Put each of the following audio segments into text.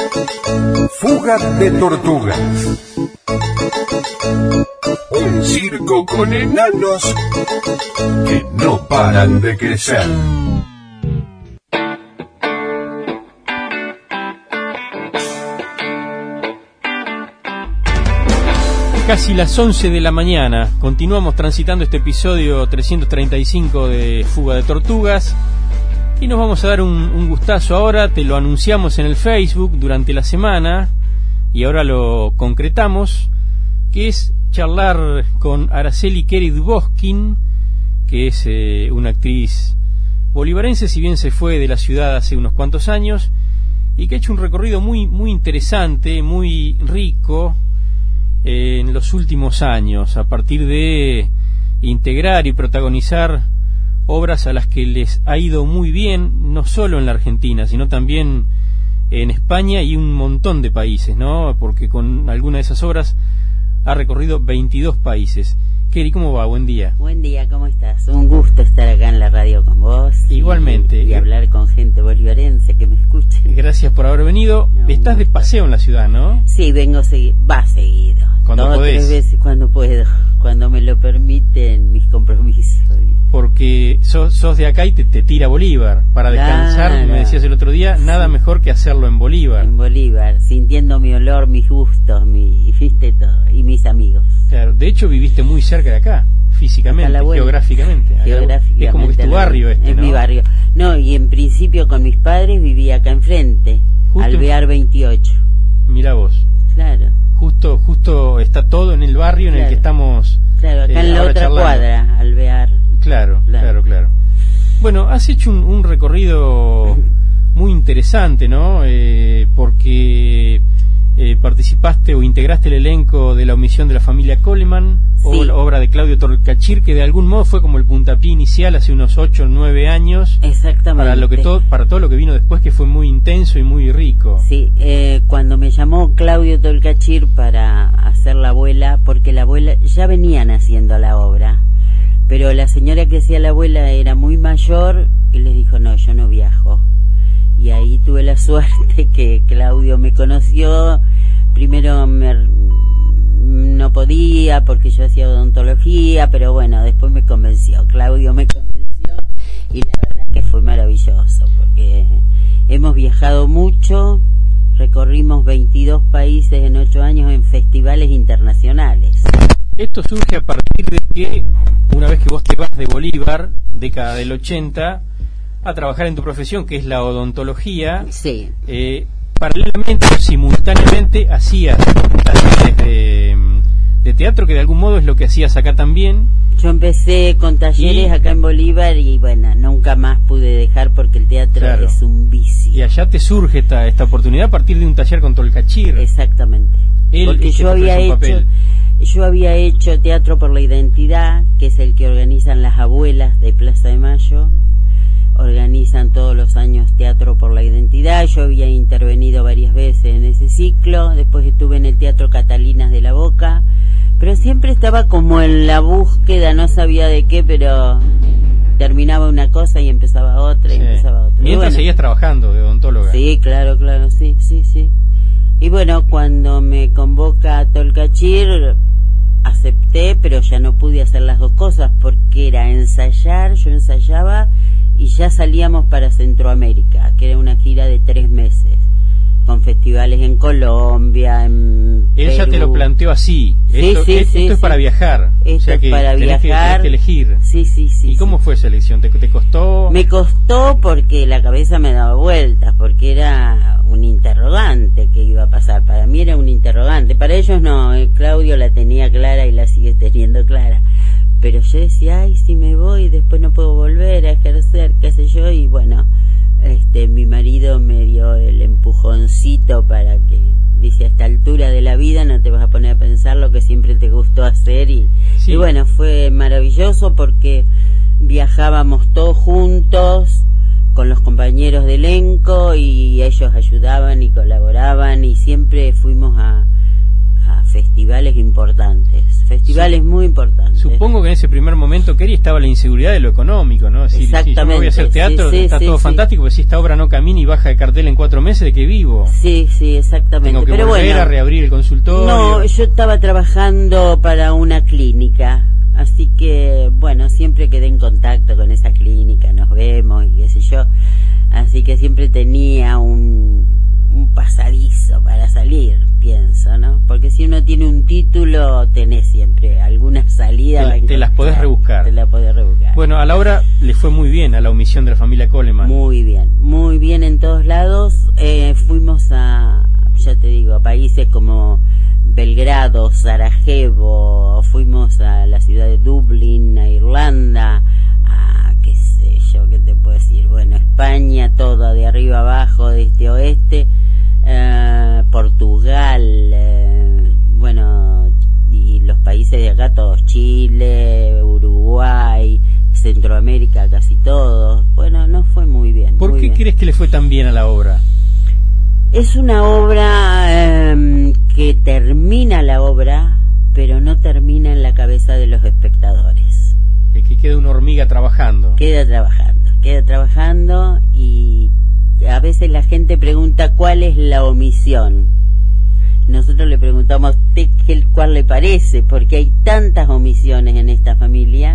Fuga de tortugas. Un circo con enanos que no paran de crecer. Casi las 11 de la mañana, continuamos transitando este episodio 335 de Fuga de Tortugas y nos vamos a dar un gustazo ahora. Te lo anunciamos en el Facebook durante la semana y ahora lo concretamos, que es charlar con Araceli Kerit-Boskin, que es una actriz bolivarense, si bien se fue de la ciudad hace unos cuantos años, y que ha hecho un recorrido muy interesante, muy rico en los últimos años, a partir de integrar y protagonizar obras a las que les ha ido muy bien, no solo en la Argentina, sino también en España y un montón de países, ¿no? Porque con alguna de esas obras ha recorrido 22 países. Keri, ¿cómo va? Buen día. Buen día, ¿cómo estás? Un gusto estar acá en la radio con vos. Igualmente. Y hablar con gente bolivarense que me escuche. Gracias por haber venido. Estás de paseo en la ciudad, ¿no? Sí, vengo seguido. Cuando 2 o 3 veces cuando puedo, cuando me lo permiten mis compromisos. Porque sos de acá y te tira Bolívar. Para descansar, claro. Me decías el otro día, nada mejor que hacerlo en Bolívar. En Bolívar, sintiendo mi olor, mis gustos, viste todo, y mis amigos. Claro, de hecho viviste muy cerca de acá, físicamente, geográficamente. Es como que es tu barrio este, es ¿no? mi barrio. No, y en principio con mis padres vivía acá enfrente, Alvear 28. Mirá vos. Claro. Justo está todo en el barrio en el que estamos. Claro, acá en la otra charlando. Cuadra, Alvear. Claro. Bueno, has hecho un recorrido muy interesante, ¿no? Porque participaste o integraste el elenco de La omisión de la familia Coleman, sí. Obra de Claudio Tolcachir, que de algún modo fue como el puntapié inicial hace unos 8 o 9 años. Exactamente. Para todo lo que vino después, que fue muy intenso y muy rico. Sí, cuando me llamó Claudio Tolcachir para hacer la abuela, porque la abuela ya venían haciendo la obra, pero la señora que hacía la abuela era muy mayor y les dijo, no, yo no viajo. Y ahí tuve la suerte que Claudio me conoció. Primero no podía porque yo hacía odontología, pero bueno, después me convenció. Claudio me convenció y la verdad que fue maravilloso porque hemos viajado mucho, recorrimos 22 países en 8 años en festivales internacionales. Esto surge a partir de que una vez que vos te vas de Bolívar, década del 80, a trabajar en tu profesión, que es la odontología. Sí. Paralelamente o simultáneamente hacías talleres de teatro, que de algún modo es lo que hacías acá también. Yo empecé con talleres acá en Bolívar y bueno, nunca más pude dejar porque el teatro es un vicio. Y allá te surge esta oportunidad a partir de un taller con Tolcachir. Exactamente. Porque yo había hecho Teatro por la Identidad, que es el que organizan las abuelas de Plaza de Mayo. Organizan todos los años Teatro por la Identidad. Yo había intervenido varias veces en ese ciclo. Después estuve en el Teatro Catalinas de la Boca, pero siempre estaba como en la búsqueda, no sabía de qué, pero terminaba una cosa y empezaba otra y empezaba otra. Mientras seguías trabajando de odontóloga. Sí, claro, sí. Y bueno, cuando me convoca Tolcachir, acepté, pero ya no pude hacer las dos cosas porque era ensayar, yo ensayaba y ya salíamos para Centroamérica, que era una gira de 3 meses, con festivales en Colombia, en Él Perú. Ya te lo planteó así. Esto es para viajar. Esto es para viajar. Tenés que elegir. Sí. ¿Y cómo fue esa elección? ¿Te costó? Me costó porque la cabeza me daba vueltas, porque era un interrogante que iba a pasar. Para mí era un interrogante. Para ellos no. Claudio la tenía clara y la sigue teniendo clara. Pero yo decía, ay, si me voy, después no puedo volver a ejercer, qué sé yo, y bueno, mi marido me dio el empujoncito para que, dice, a esta altura de la vida no te vas a poner a pensar lo que siempre te gustó hacer, y bueno, fue maravilloso porque viajábamos todos juntos con los compañeros de elenco y ellos ayudaban y colaboraban y siempre fuimos a a festivales importantes, festivales muy importantes. Supongo que en ese primer momento, Keri, estaba la inseguridad de lo económico, ¿no? Es decir, Exactamente. Si yo voy a hacer teatro, está todo fantástico, pero si esta obra no camina y baja de cartel en 4 meses, ¿de qué vivo? Sí, exactamente. Tengo que pero volver bueno, a reabrir el consultorio. No, yo estaba trabajando para una clínica, así que, bueno, siempre quedé en contacto con esa clínica, nos vemos y qué sé yo, así que siempre tenía un pasadizo para salir, pienso, ¿no? Porque si uno tiene un título, tenés siempre alguna salida. Te las podés rebuscar. Te la podés rebuscar. Bueno, a la obra le fue muy bien, a la omisión de la familia Coleman. Muy bien en todos lados. Fuimos a, ya te digo, a países como Belgrado, Sarajevo, fuimos a la ciudad de Dublín, a Irlanda, a qué sé yo, qué te puedo decir, bueno, España, toda de arriba abajo, de este a oeste, Portugal, bueno, y los países de acá todos, Chile, Uruguay, Centroamérica, casi todos. Bueno, nos fue muy bien. ¿Por qué crees que le fue tan bien a la obra? Es una obra que termina la obra, pero no termina en la cabeza de los espectadores. Es que queda una hormiga trabajando. Queda trabajando y a veces la gente pregunta cuál es la omisión. Nosotros le preguntamos a usted cuál le parece, porque hay tantas omisiones en esta familia,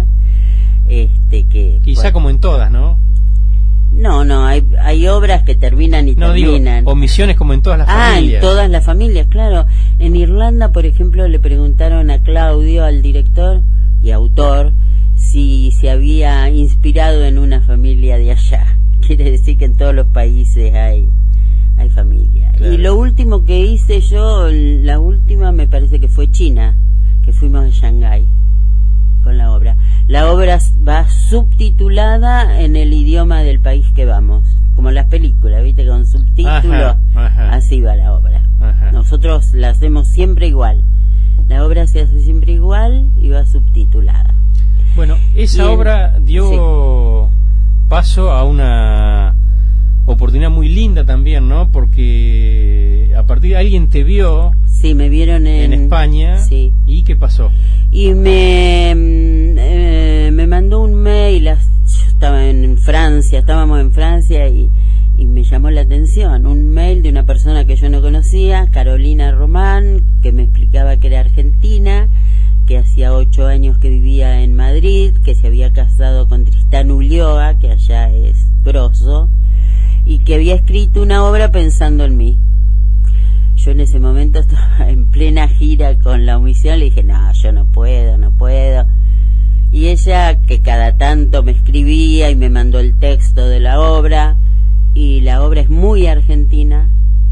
que quizá bueno, como en todas, ¿no? No, hay obras que terminan y terminan. Digo, omisiones como en todas las familias. En todas las familias, claro. En Irlanda, por ejemplo, le preguntaron a Claudio, al director y autor, si se había inspirado en una familia de allá. Quiere decir que en todos los países hay familia. Claro. Y lo último que hice yo, la última me parece que fue China, que fuimos a Shanghái con la obra. La obra va subtitulada en el idioma del país que vamos, como las películas, ¿viste? Con subtítulos, así va la obra. Ajá. Nosotros la hacemos siempre igual. La obra se hace siempre igual y va subtitulada. Bueno, esa obra dio paso a una oportunidad muy linda también, ¿no? Porque a partir de alguien te vio. Sí, me vieron en España. Sí. ¿Y qué pasó? Y me mandó un mail. Yo estábamos en Francia y me llamó la atención un mail de una persona que yo no conocía, Carolina Román, que me explicaba que era argentina, que hacía 8 años que vivía en Madrid, que se había casado con Tristán Ulloa, que allá es grosso, y que había escrito una obra pensando en mí. Yo en ese momento estaba en plena gira con la omisión, le dije, no, yo no puedo. Y ella, que cada tanto me escribía y me mandó el texto de la obra, y la obra es muy argentina,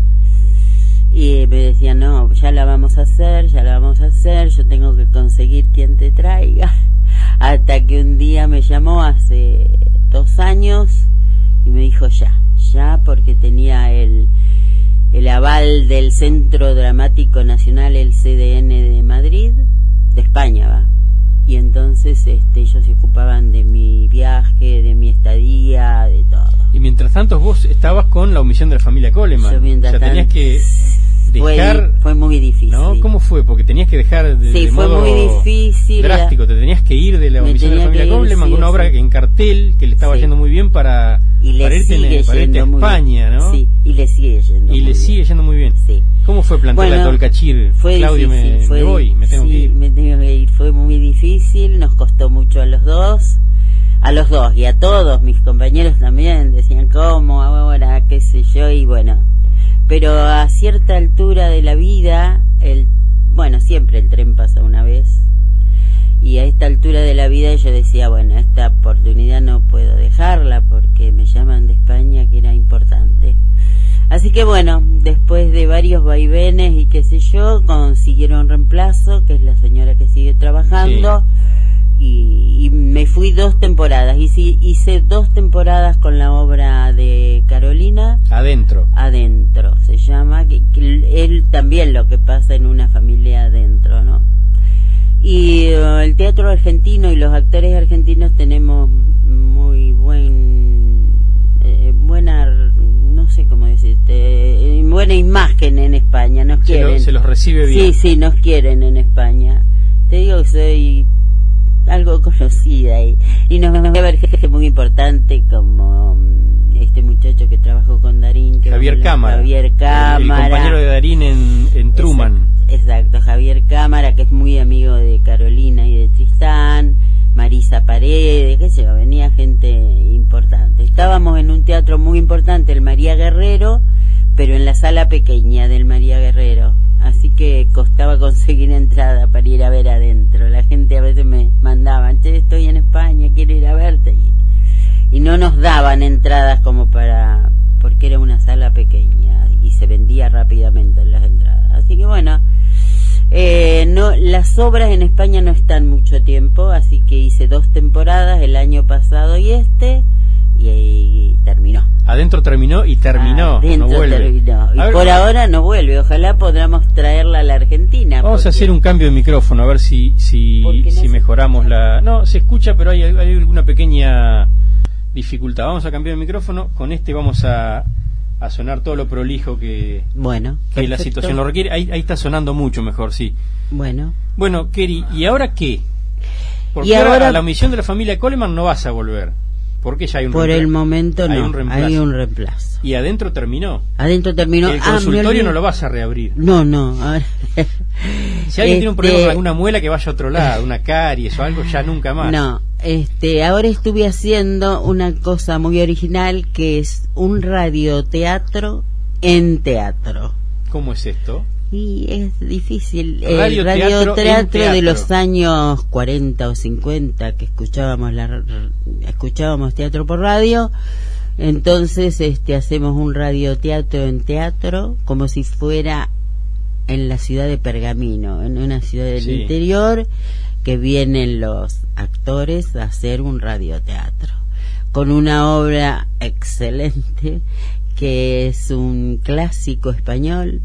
y me decía, no, ya la vamos a hacer, yo tengo que conseguir quien te traiga. Hasta que un día me llamó hace 2 años y me dijo ya, porque tenía el aval del Centro Dramático Nacional, el CDN de Madrid, de España, ¿va? Y entonces ellos se ocupaban de mi viaje, de mi estadía, de todo. Y mientras tanto vos estabas con la omisión de la familia Coleman. Yo mientras tanto, tenías que dejar... Fue muy difícil. ¿No? ¿Cómo fue? Porque tenías que dejar de fue modo muy difícil, drástico. Te tenías que ir de la omisión de la familia Coleman, con una obra en cartel que le estaba yendo muy bien para irte a España, ¿no? Sí, y le sigue yendo muy bien. Sí. ¿Cómo fue plantear la Tolcachir? Claudio, me tengo que ir. Me tengo que ir. Fue muy difícil, nos costó mucho a los dos y a todos mis compañeros también. Decían, ¿cómo ahora? ¿Qué sé yo? Y bueno, pero a cierta altura de la vida, siempre el tren pasa una vez, y a esta altura de la vida yo decía, bueno, esta oportunidad no puedo dejarla porque me llaman de España, que era importante. Así que bueno, después de varios vaivenes y qué sé yo, consiguieron reemplazo, que es la señora que sigue trabajando, y me fui 2 temporadas. Hice 2 temporadas con la obra de Carolina. Adentro se llama, que él también lo que pasa en una familia adentro, ¿no? Y el teatro argentino y los actores argentinos tenemos muy buena, no sé cómo decirte, buena imagen en España, nos quieren. Se los recibe bien. Sí, nos quieren en España. Te digo que soy algo conocida y nos va a ver gente muy importante como este muchacho que trabajó con Darín, Javier Cámara, el compañero de Darín en Truman. Exacto, Javier Cámara, que es muy amigo de Carolina y de Tristán, Marisa Paredes, qué sé yo, venía gente importante. Estábamos en un teatro muy importante, el María Guerrero, pero en la sala pequeña del María Guerrero, así que costaba conseguir entrada para ir a ver adentro. La gente a veces me mandaban, che, estoy en España, quiero ir a verte, y no nos daban entradas como para, porque era una sala pequeña y se vendía rápidamente las entradas. Así que bueno, no, las obras en España no están mucho tiempo, así que hice 2 temporadas el año pasado y terminó. Adentro terminó y terminó, Adentro no vuelve. Terminó. Y por ahora no vuelve, ojalá podamos traerla a la Argentina. Vamos a hacer un cambio de micrófono, a ver si mejoramos la... No, se escucha, pero hay alguna pequeña dificultad. Vamos a cambiar de micrófono, con este vamos a sonar todo lo prolijo que la situación lo requiere. Ahí está sonando mucho mejor, sí. Bueno, Keri, ¿y ahora qué? Porque ahora a la misión de la familia Coleman no vas a volver. Porque ya hay un Por el momento hay no, un hay un reemplazo. Y adentro terminó. El consultorio no lo vas a reabrir. No. Ahora... Si alguien tiene un problema con alguna muela, que vaya a otro lado, una caries o algo, ya nunca más. No, ahora estuve haciendo una cosa muy original, que es un radioteatro en teatro. ¿Cómo es esto? Y es difícil. El radioteatro de los años 40 o 50, que escuchábamos teatro por radio. Entonces hacemos un radioteatro en teatro, como si fuera en la ciudad de Pergamino, en una ciudad del interior, que vienen los actores a hacer un radioteatro con una obra excelente, que es un clásico español,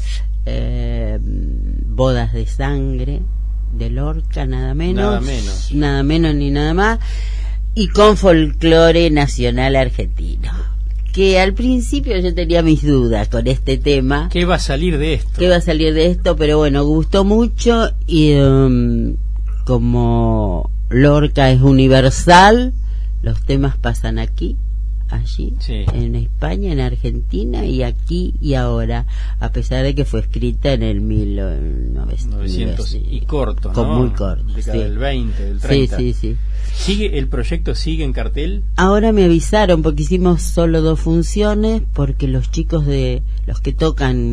Bodas de Sangre, de Lorca, nada menos ni nada más, y con folclore nacional argentino, que al principio yo tenía mis dudas con este tema. ¿Qué va a salir de esto? Pero bueno, gustó mucho, y como Lorca es universal, los temas pasan aquí, allí, en España, en Argentina, y aquí y ahora, a pesar de que fue escrita en el 1900 y corto, ¿no? Muy corto, del 20, del 30. Sí. ¿El proyecto sigue en cartel? Ahora me avisaron, porque hicimos solo 2 funciones, porque los chicos los que tocan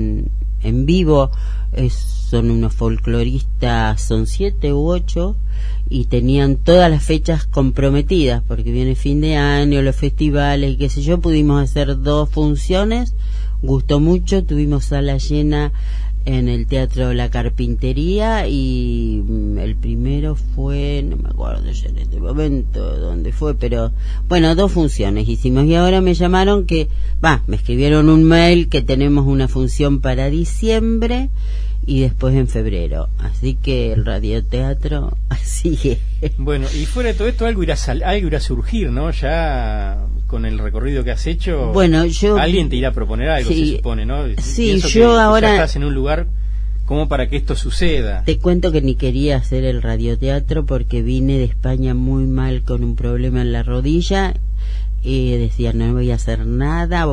en vivo son unos folcloristas, son 7 u 8, y tenían todas las fechas comprometidas, porque viene fin de año, los festivales y qué sé yo. Pudimos hacer 2 funciones, gustó mucho, tuvimos sala llena en el Teatro La Carpintería, y el primero fue, no me acuerdo ya en este momento dónde fue, pero bueno, 2 funciones hicimos, y ahora me llamaron me escribieron un mail que tenemos una función para diciembre y después en febrero, así que el radioteatro sigue. Bueno, y fuera de todo esto algo irá a surgir, ¿no? Ya con el recorrido que has hecho, alguien te irá a proponer algo, se supone, ¿no? Sí, yo ahora ya estás en un lugar como para que esto suceda. Te cuento que ni quería hacer el radioteatro, porque vine de España muy mal con un problema en la rodilla, y decía, no voy a hacer nada,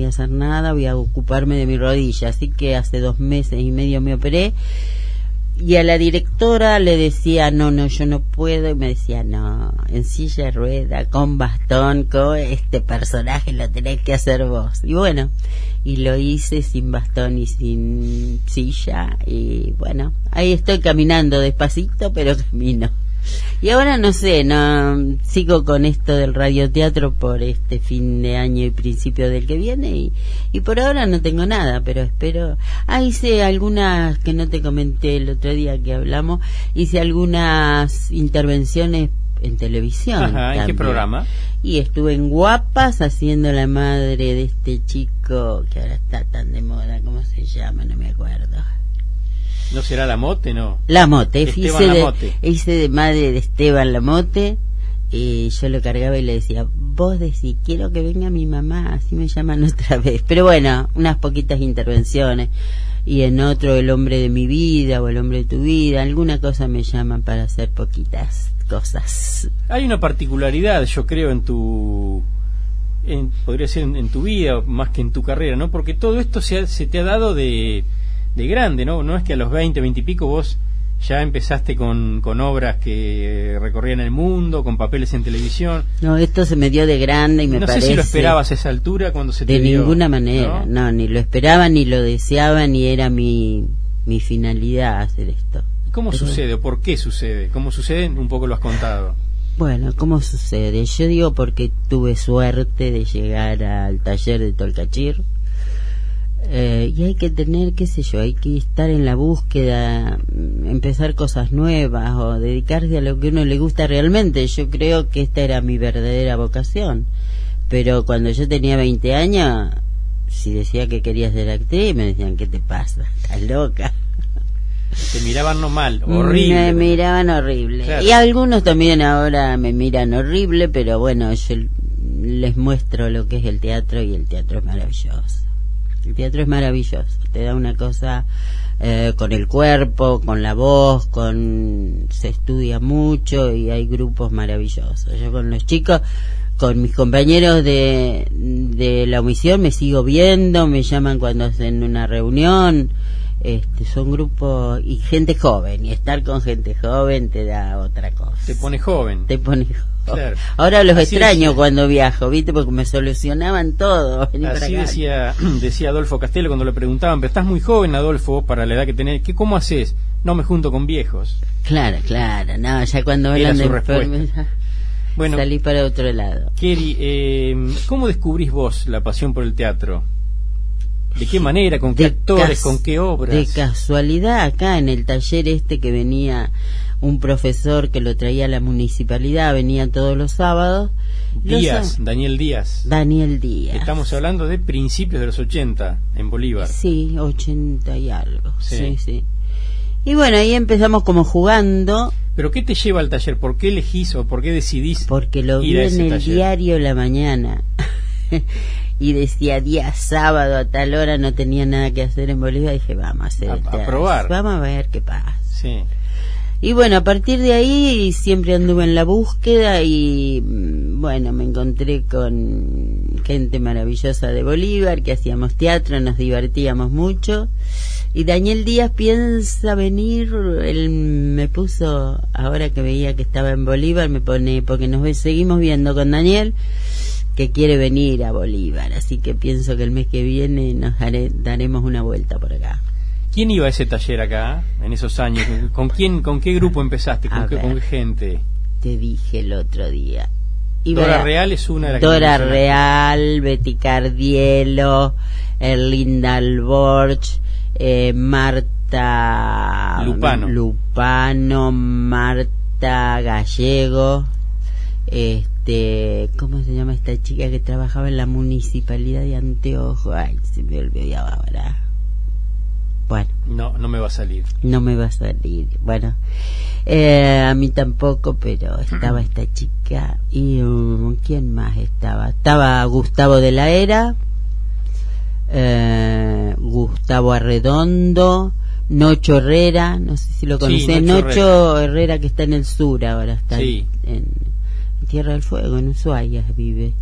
voy a ocuparme de mi rodilla. Así que hace 2 meses y medio me operé, y a la directora le decía, no, yo no puedo, y me decía, no, en silla de rueda, con bastón, con este personaje lo tenés que hacer vos. Y bueno, y lo hice sin bastón y sin silla, y bueno, ahí estoy caminando despacito, pero camino. Y ahora no sé, sigo con esto del radioteatro por este fin de año y principio del que viene, y por ahora no tengo nada, pero espero. Hice algunas que no te comenté el otro día que hablamos, hice algunas intervenciones en televisión. Ajá, ¿en qué programa? Y estuve en Guapas haciendo la madre de este chico que ahora está tan de moda, ¿cómo se llama? No me acuerdo. ¿No será Lamote, no? Lamote, Lamote. hice de madre de Esteban Lamote, y yo lo cargaba y le decía, vos decís, quiero que venga mi mamá, así me llaman otra vez. Pero bueno, unas poquitas intervenciones. Y en otro, el hombre de mi vida o el hombre de tu vida, alguna cosa me llaman para hacer poquitas cosas. Hay una particularidad, yo creo, podría ser en tu vida más que en tu carrera, ¿no? Porque todo esto se te ha dado de grande, ¿no? No es que a los 20 y pico vos ya empezaste con obras que recorrían el mundo, con papeles en televisión. No, esto se me dio de grande y me parece... No sé si lo esperabas a esa altura cuando se te dio. De ninguna manera, ¿no? Ni lo esperaba, ni lo deseaba, ni era mi finalidad hacer esto. ¿Cómo sucede o por qué sucede? ¿Cómo sucede? Un poco lo has contado. Bueno, ¿cómo sucede? Yo digo porque tuve suerte de llegar al taller de Tolcachir. Y hay que tener, qué sé yo, hay que estar en la búsqueda, empezar cosas nuevas o dedicarse a lo que a uno le gusta realmente. Yo creo que esta era mi verdadera vocación. Pero cuando yo tenía 20 años, si decía que quería ser actriz, me decían, ¿qué te pasa? ¿Estás loca? Te miraban no mal, horrible. Me miraban horrible. Claro. Y algunos también ahora me miran horrible, pero bueno, yo les muestro lo que es el teatro y el teatro es maravilloso. El teatro es maravilloso, te da una cosa con el cuerpo, con la voz, se estudia mucho y hay grupos maravillosos. Yo con los chicos, con mis compañeros de la omisión me sigo viendo, me llaman cuando hacen una reunión, son grupos y gente joven, y estar con gente joven te da otra cosa. Te pone joven. Claro. Ahora los así extraño decía, cuando viajo, ¿viste? Porque me solucionaban todo. Así decía Adolfo Castelo cuando le preguntaban, pero estás muy joven, Adolfo, para la edad que tenés, ¿cómo haces? No me junto con viejos. Claro, no, ya cuando hablan de enfermedad, bueno, salí para otro lado. Keri, ¿cómo descubrís vos la pasión por el teatro? ¿De qué manera? ¿Con qué actores? ¿Con qué obras? De casualidad, acá en el taller que venía un profesor que lo traía a la municipalidad, venía todos los sábados. Daniel Díaz. Estamos hablando de principios de los 80 en Bolívar. Sí, 80 y algo. Sí. Y bueno, ahí empezamos como jugando. ¿Pero qué te lleva al taller? ¿Por qué elegís o por qué decidís? Porque lo vi en el diario La Mañana. Y decía día sábado a tal hora, no tenía nada que hacer en Bolívar, y dije, vamos a hacer a probar. Vamos a ver qué pasa. Sí. Y bueno, a partir de ahí siempre anduve en la búsqueda y bueno, me encontré con gente maravillosa de Bolívar, que hacíamos teatro, nos divertíamos mucho. Y Daniel Díaz piensa venir, él me puso, ahora que veía que estaba en Bolívar, me pone, porque seguimos viendo con Daniel, que quiere venir a Bolívar, así que pienso que el mes que viene daremos una vuelta por acá. ¿Quién iba a ese taller acá en esos años? ¿Con qué grupo empezaste? ¿Con qué gente? Te dije el otro día. Dora Real es una de las Dora Real, Betty Cardielo, Erlinda Alborch, Marta Lupano, Marta Gallego, ¿cómo se llama esta chica que trabajaba en la municipalidad de Anteojo? Ay, se me olvidó ahora. Bueno. No me va a salir. No me va a salir. Bueno, a mí tampoco, pero estaba esta chica. ¿Y quién más estaba? Estaba Gustavo de la Era, Gustavo Arredondo, Nocho Herrera, no sé si lo conocés. Sí, Nocho Herrera, que está en el sur ahora, está en Tierra del Fuego, en Ushuaia vive.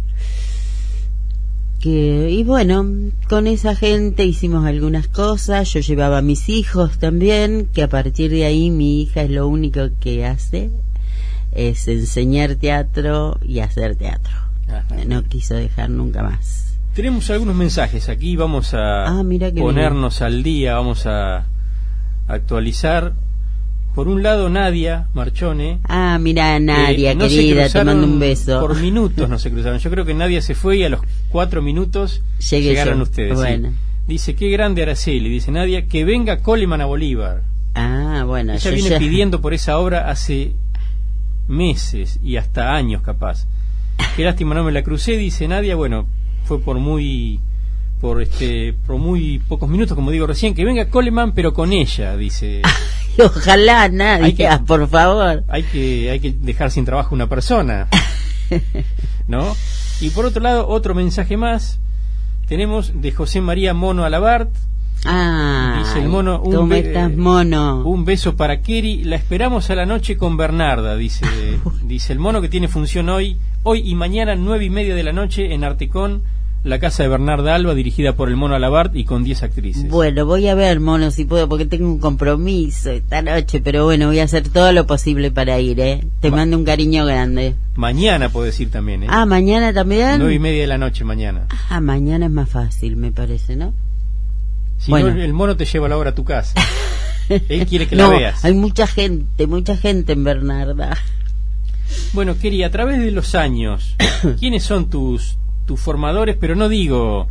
Y bueno, con esa gente hicimos algunas cosas. Yo llevaba a mis hijos también, que a partir de ahí mi hija es lo único que hace, es enseñar teatro y hacer teatro. No quiso dejar nunca más. Tenemos algunos mensajes aquí, vamos a ponernos al día, vamos a actualizar. Por un lado, Nadia Marchone. Mira, Nadia, querida, te mando un beso. Por minutos no se cruzaron. Yo creo que Nadia se fue y a los 4 minutos llegaron ustedes. Bueno. Sí. Dice, qué grande Araceli. Dice Nadia, que venga Coleman a Bolívar. Bueno. Ella viene pidiendo por esa obra hace meses y hasta años capaz. Qué lástima no me la crucé, dice Nadia. Bueno, fue por muy pocos minutos, como digo recién, que venga Coleman, pero con ella, dice Ojalá nadie, por favor. Hay que dejar sin trabajo a una persona, ¿no? Y por otro lado, otro mensaje más tenemos de José María Mono Alabart. Dice el mono, ¿cómo estás, mono? Un beso para Keri, la esperamos a la noche con Bernarda, dice el mono, que tiene función hoy y mañana 9:30 de la noche en Artecón, la casa de Bernarda Alba, dirigida por el mono Alabart y con 10 actrices. Bueno, voy a ver, mono, si puedo, porque tengo un compromiso esta noche, pero bueno, voy a hacer todo lo posible para ir, Te mando un cariño grande. Mañana puedes ir también, ¿Mañana también? 9:30 de la noche maña. Mañana es más fácil, me parece, ¿no? Si bueno. no, el mono te lleva a la hora a tu casa. Él quiere que la veas. Hay mucha gente en Bernarda. Bueno, Keri, a través de los años, ¿quiénes son tus formadores? Pero no digo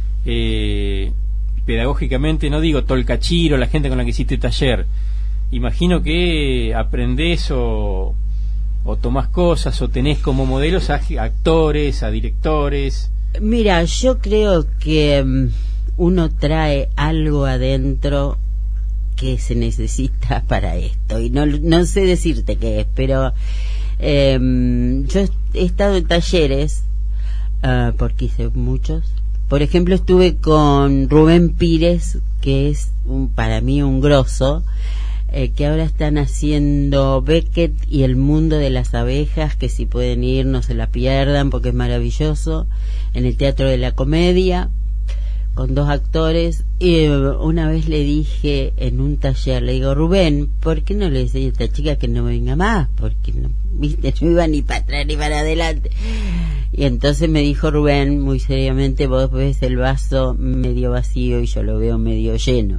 pedagógicamente, no digo Tolcachiro, la gente con la que hiciste taller. Imagino que aprendés o tomás cosas o tenés como modelos a actores, a directores. Mira, yo creo que uno trae algo adentro que se necesita para esto, y no sé decirte qué es, pero yo he estado en talleres, porque hice muchos. Por ejemplo, estuve con Rubén Pires, que es para mí un grosso, que ahora están haciendo Beckett y el mundo de las abejas, que si pueden ir no se la pierdan porque es maravilloso, en el Teatro de la Comedia, con 2 actores. Y una vez le dije en un taller, le digo, Rubén, ¿por qué no le decís a esta chica que no venga más? Porque no iba ni para atrás ni para adelante. Y entonces me dijo Rubén muy seriamente, vos ves el vaso medio vacío y yo lo veo medio lleno.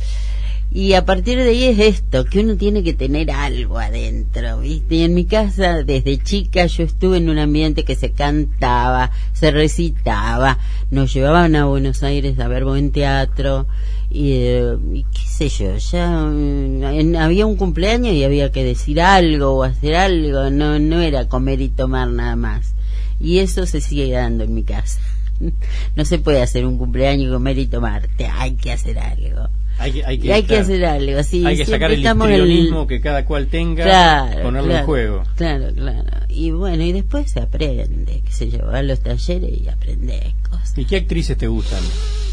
Y a partir de ahí es esto, que uno tiene que tener algo adentro, ¿viste? Y en mi casa, desde chica, yo estuve en un ambiente que se cantaba, se recitaba, nos llevaban a Buenos Aires a ver buen teatro, y qué sé yo, ya había un cumpleaños y había que decir algo o hacer algo, no era comer y tomar nada más. Y eso se sigue dando en mi casa. No se puede hacer un cumpleaños, comer y tomar, hay que hacer algo. Hay que hacer algo, sí. Hay que sacar el histrionismo que cada cual tenga, ponerlo en juego. Claro. Y bueno, y después se aprende, qué sé yo, vas a los talleres y aprendes cosas. ¿Y qué actrices te gustan?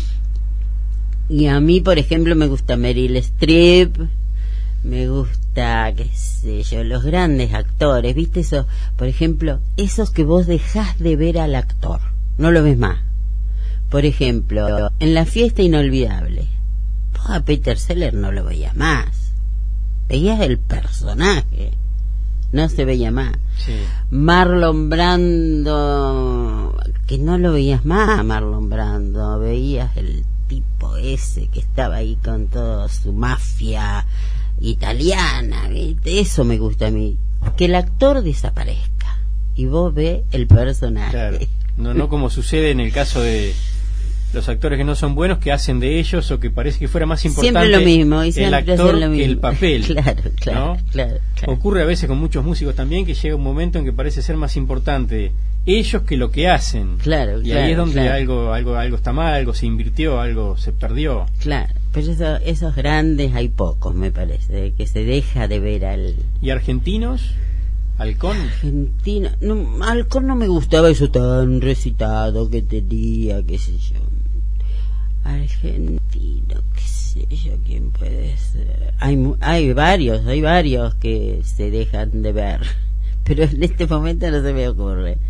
Y a mí, por ejemplo, me gusta Meryl Streep, me gusta, qué sé yo, los grandes actores, ¿viste? Eso, por ejemplo, esos que vos dejás de ver al actor, no lo ves más. Por ejemplo, en La Fiesta Inolvidable, a Peter Sellers no lo veías más, veías el personaje, no se veía más. Sí. Marlon Brando, que no lo veías más, Marlon Brando, veías el tipo ese que estaba ahí con toda su mafia italiana, ¿viste? Eso me gusta a mí, que el actor desaparezca y vos ves el personaje. Claro. No como sucede en el caso de los actores que no son buenos, que hacen de ellos, o que parece que fuera más importante siempre lo mismo, y el actor lo mismo que el papel. Claro. Ocurre a veces con muchos músicos también, que llega un momento en que parece ser más importante ellos que lo que hacen. Y ahí es donde algo está mal, algo se invirtió, algo se perdió. Claro, pero esos grandes hay pocos, me parece, que se deja de ver al... ¿Y argentinos? ¿Halcón? Argentino, no, Halcón no me gustaba eso tan recitado que tenía, qué sé yo. Argentino, qué sé yo, quién puede ser. Hay varios que se dejan de ver, pero en este momento no se me ocurre.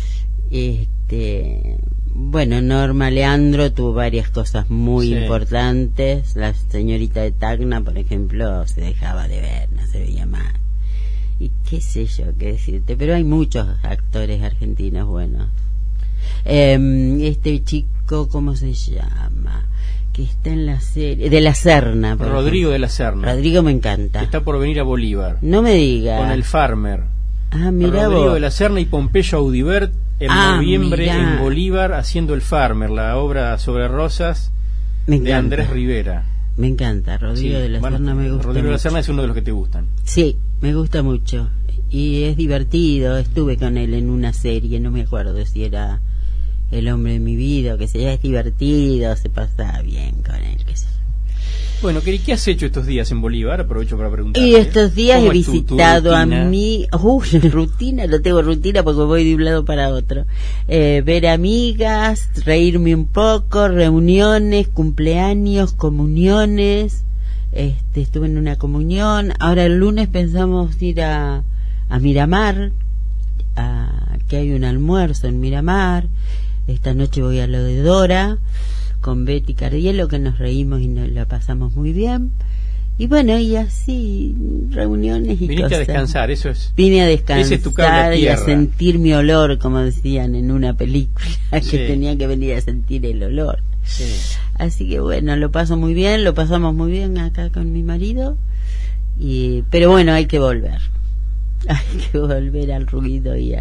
Bueno, Norma Leandro tuvo varias cosas muy importantes. La señorita de Tacna, por ejemplo, se dejaba de ver, no se veía más. Y qué sé yo qué decirte, pero hay muchos actores argentinos buenos. Este chico, ¿cómo se llama? Que está en la serie de La Serna. Rodrigo de la Serna. Rodrigo me encanta. Está por venir a Bolívar. No me diga. Con el Farmer. Mira Rodrigo vos. de la Serna y Pompeyo Audibert en noviembre mirá. en Bolívar, haciendo el Farmer, la obra sobre Rosas de Andrés Rivera. Me encanta, Rodrigo de la Serna me gusta. Rodrigo de la Serna es uno de los que te gustan. Sí, me gusta mucho. Y es divertido. Estuve con él en una serie, no me acuerdo si era El hombre de mi vida o que sea. Es divertido, se pasa bien con él, qué sé yo. Bueno, ¿qué has hecho estos días en Bolívar? Aprovecho para preguntar. Y estos días he visitado tu a mí... rutina, no tengo rutina porque voy de un lado para otro. Ver amigas, reírme un poco, reuniones, cumpleaños, comuniones. Estuve en una comunión. Ahora el lunes pensamos ir a Miramar, que hay un almuerzo en Miramar. Esta noche voy a lo de Dora con Betty Cardielo, que nos reímos y nos la pasamos muy bien. Y bueno, y así reuniones y Viniste cosas. A descansar, eso es. Vine a descansar. Ese es tu cable a y a tierra. sentir mi olor, como decían en una película, que Sí. tenía que venir a sentir el olor. Sí. Así que bueno, lo paso muy bien, lo pasamos muy bien acá con mi marido. Pero bueno, hay que volver. Hay que volver al ruido y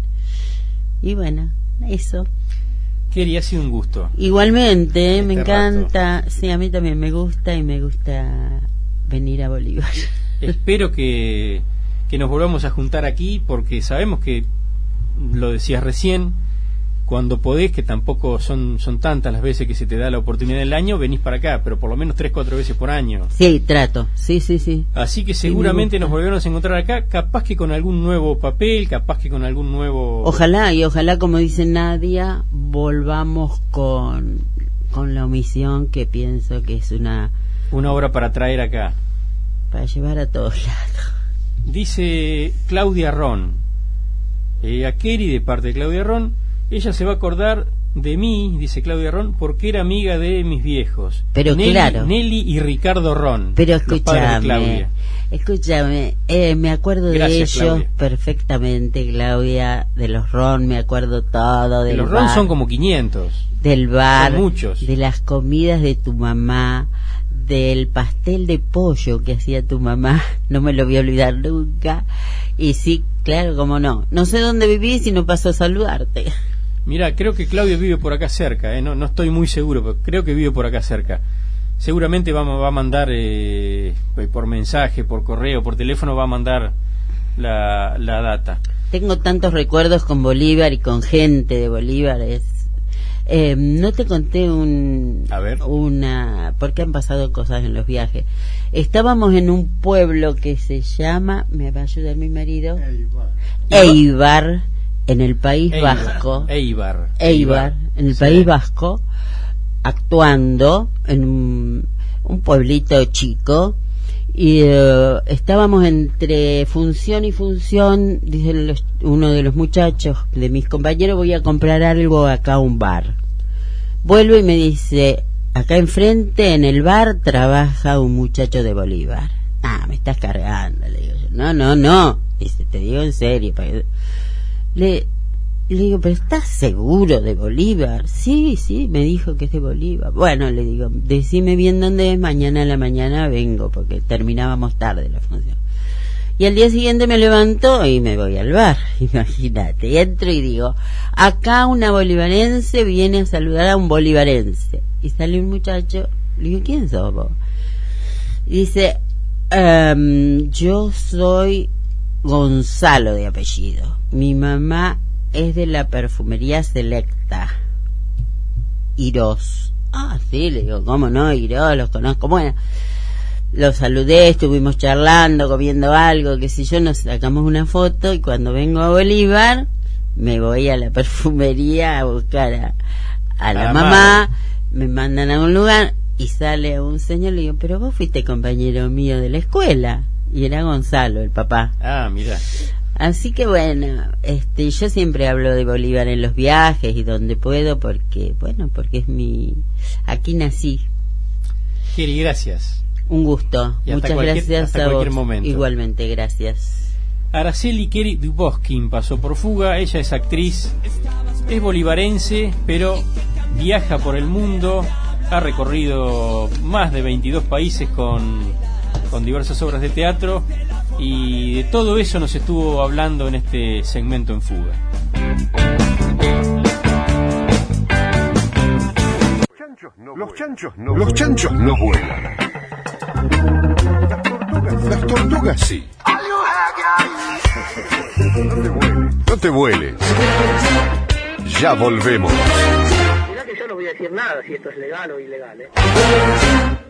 bueno, eso. Keri, ha sido un gusto. Igualmente, me Este encanta. Sí, a mí también me gusta y me gusta venir a Bolívar. Espero que nos volvamos a juntar aquí, porque sabemos que, lo decías recién, cuando podés, que tampoco son tantas las veces que se te da la oportunidad del año, venís para acá, pero por lo menos 3-4 veces por año. Sí, trato. Sí. Así que seguramente nos volveremos a encontrar acá, capaz que con algún nuevo papel, capaz que con algún nuevo... Ojalá, como dice Nadia, volvamos con la omisión, que pienso que es una obra para traer acá. para llevar a todos lados. Dice Claudia Ron, a Keri, de parte de Claudia Ron, ella se va a acordar de mí, dice Claudia Ron, porque era amiga de mis viejos. Pero claro. Nelly y Ricardo Ron. Pero los padres de Claudia. escúchame, me acuerdo Gracias, de ellos Claudia. Perfectamente, Claudia, de los Ron, me acuerdo todo, del Los bar, Ron son como 500. del bar, son muchos. de las comidas de tu mamá, del pastel de pollo que hacía tu mamá, no me lo voy a olvidar nunca. Y sí, claro, cómo no. No sé dónde vivís y no paso a saludarte. Mira, creo que Claudio vive por acá cerca, no estoy muy seguro, pero creo que vive por acá cerca. Seguramente va a mandar por mensaje, por correo, por teléfono, va a mandar la data. Tengo tantos recuerdos con Bolívar y con gente de Bolívar. No te conté A ver. porque han pasado cosas en los viajes. Estábamos en un pueblo que se llama, me va a ayudar mi marido, Eibar, en el País Vasco. Eibar, en el sí. País Vasco, actuando en un pueblito chico, y estábamos entre función y función. Dice uno de los muchachos de mis compañeros, voy a comprar algo acá a un bar. Vuelvo y me dice, acá enfrente en el bar trabaja un muchacho de Bolívar. Me estás cargando, le digo yo. No, dice, te digo en serio. Le digo, pero ¿estás seguro de Bolívar? Sí, me dijo que es de Bolívar. Bueno, le digo, decime bien dónde es, mañana a la mañana vengo, porque terminábamos tarde la función. Y al día siguiente me levanto y me voy al bar, imagínate. Entro y digo, acá una bolivarense viene a saludar a un bolivarense. Y sale un muchacho, le digo, ¿quién sos vos? Y dice, yo soy Gonzalo de apellido. Mi mamá es de la perfumería Selecta, Irós. Sí, le digo, ¿cómo no? Irós, los conozco. Bueno, los saludé, estuvimos charlando, comiendo algo, que si yo, nos sacamos una foto, y cuando vengo a Bolívar me voy a la perfumería a buscar a la mamá, me mandan a un lugar y sale un señor, le digo, pero vos fuiste compañero mío de la escuela, y era Gonzalo, el papá. Mira. Así que bueno, yo siempre hablo de Bolívar en los viajes y donde puedo, porque es aquí nací. Keri, gracias. Un gusto. Y hasta Muchas gracias hasta a cualquier vos. momento. Igualmente, gracias. Araceli Keri Duboskin pasó por Fuga. Ella es actriz, es bolivarense, pero viaja por el mundo, ha recorrido más de 22 países con diversas obras de teatro, y de todo eso nos estuvo hablando en este segmento en Fuga. Los chanchos no vuelan. Las tortugas sí. No te vueles. Ya volvemos. Mirá que yo no voy a decir nada si esto es legal o ilegal,